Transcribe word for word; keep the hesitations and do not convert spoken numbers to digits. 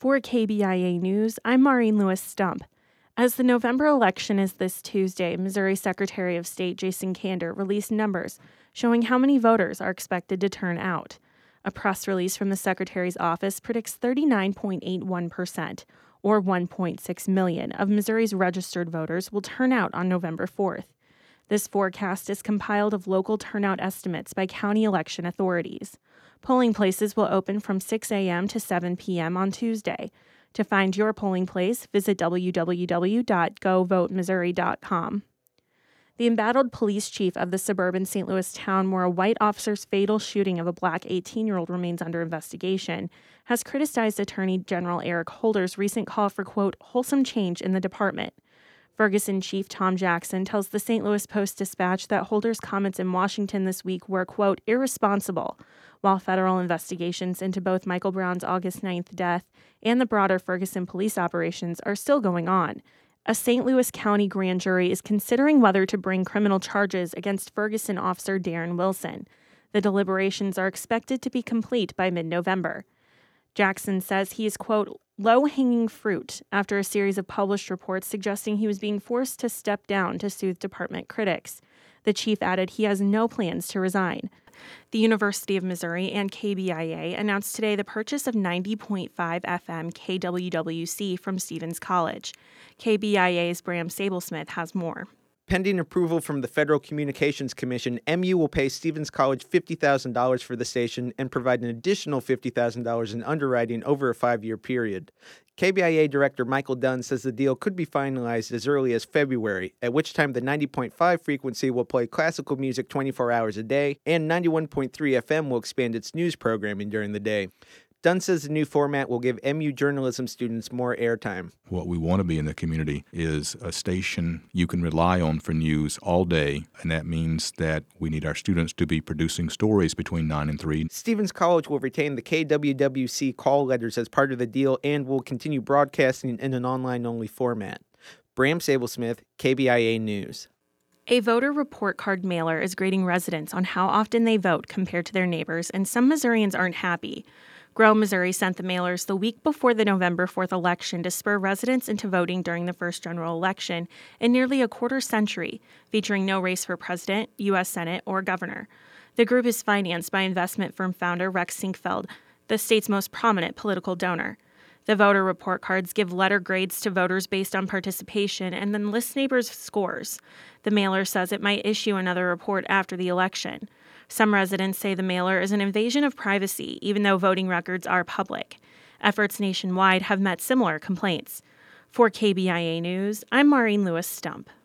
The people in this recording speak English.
For K B I A News, I'm Maureen Lewis-Stump. As the November election is this Tuesday, Missouri Secretary of State Jason Kander released numbers showing how many voters are expected to turn out. A press release from the Secretary's office predicts thirty-nine point eight one percent, or one point six million, of Missouri's registered voters will turn out on November fourth. This forecast is compiled of local turnout estimates by county election authorities. Polling places will open from six a.m. to seven p.m. on Tuesday. To find your polling place, visit w w w dot go vote missouri dot com. The embattled police chief of the suburban Saint Louis town where a white officer's fatal shooting of a black eighteen-year-old remains under investigation has criticized Attorney General Eric Holder's recent call for, quote, wholesome change in the department. Ferguson Chief Tom Jackson tells the Saint Louis Post-Dispatch that Holder's comments in Washington this week were, quote, irresponsible, while federal investigations into both Michael Brown's August ninth death and the broader Ferguson police operations are still going on. A Saint Louis County grand jury is considering whether to bring criminal charges against Ferguson officer Darren Wilson. The deliberations are expected to be complete by mid-November. Jackson says he is, quote, low-hanging fruit after a series of published reports suggesting he was being forced to step down to soothe department critics. The chief added he has no plans to resign. The University of Missouri and K B I A announced today the purchase of ninety point five F M K W W C from Stevens College. K B I A's Bram Sablesmith has more. Pending approval from the Federal Communications Commission, M U will pay Stevens College fifty thousand dollars for the station and provide an additional fifty thousand dollars in underwriting over a five-year period. K B I A Director Michael Dunn says the deal could be finalized as early as February, at which time the ninety point five frequency will play classical music twenty-four hours a day, and ninety-one point three F M will expand its news programming during the day. Dunn says the new format will give M U journalism students more airtime. What we want to be in the community is a station you can rely on for news all day, and that means that we need our students to be producing stories between nine and three. Stevens College will retain the K W W C call letters as part of the deal and will continue broadcasting in an online-only format. Bram Sablesmith, K B I A News. A voter report card mailer is grading residents on how often they vote compared to their neighbors, and some Missourians aren't happy. Grow Missouri sent the mailers the week before the November fourth election to spur residents into voting during the first general election in nearly a quarter century, featuring no race for president, U S Senate, or governor. The group is financed by investment firm founder Rex Sinkfeld, the state's most prominent political donor. The voter report cards give letter grades to voters based on participation and then list neighbors' scores. The mailer says it might issue another report after the election. Some residents say the mailer is an invasion of privacy, even though voting records are public. Efforts nationwide have met similar complaints. For K B I A News, I'm Maureen Lewis-Stump.